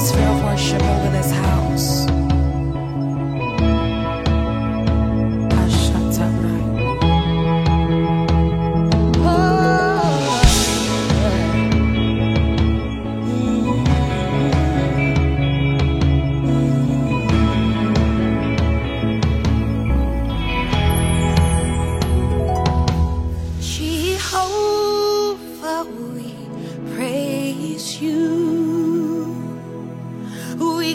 atmosphere of worship over this house. Jehovah, we praise you. We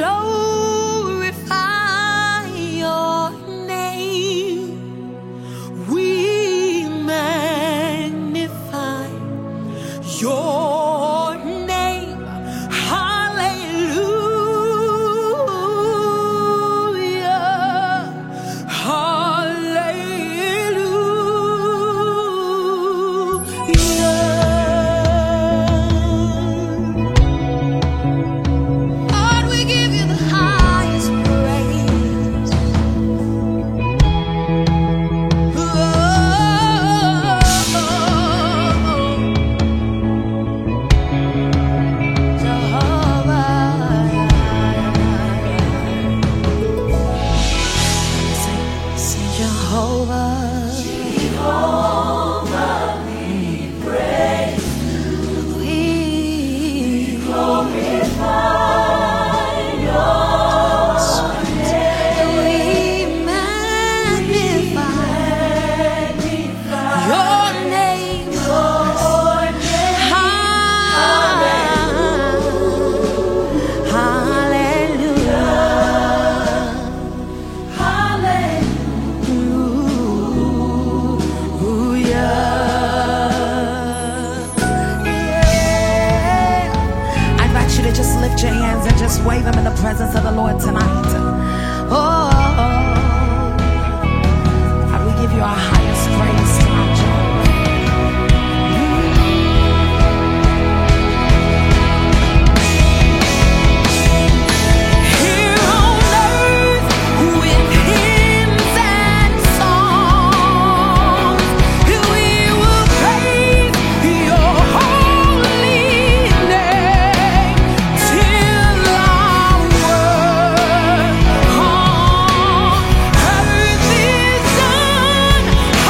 glorify your name. We magnify your name. Hallelujah. Hallelujah. Jehovah, we praise you. We glorify your name. We magnify your name. Just lift your hands and just wave them in the presence of the Lord tonight. Oh, God, we give you our highest praise tonight, here on earth with hymns and songs, we will praise your holy name. Till our world on earth is done.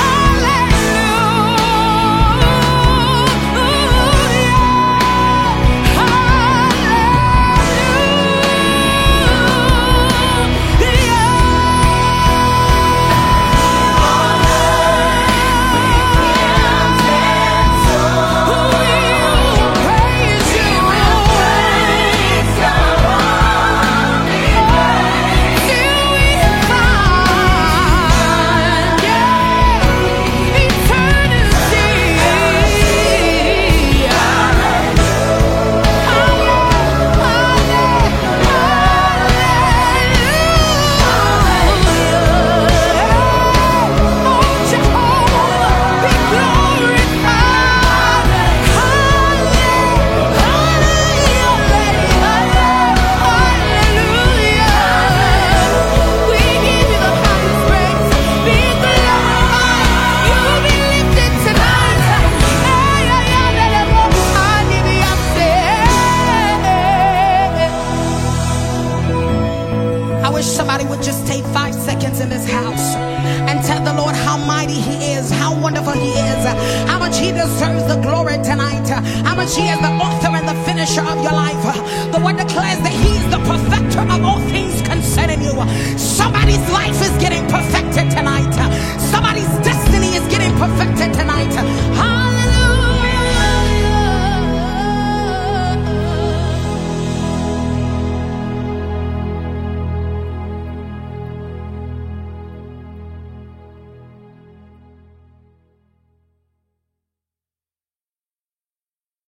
Somebody would just take 5 seconds in this house and tell the Lord how mighty he is, how wonderful he is, how much he deserves the glory tonight, how much he is the author and the finisher of your life. The word declares that he is the perfecter of all things concerning you. Somebody's life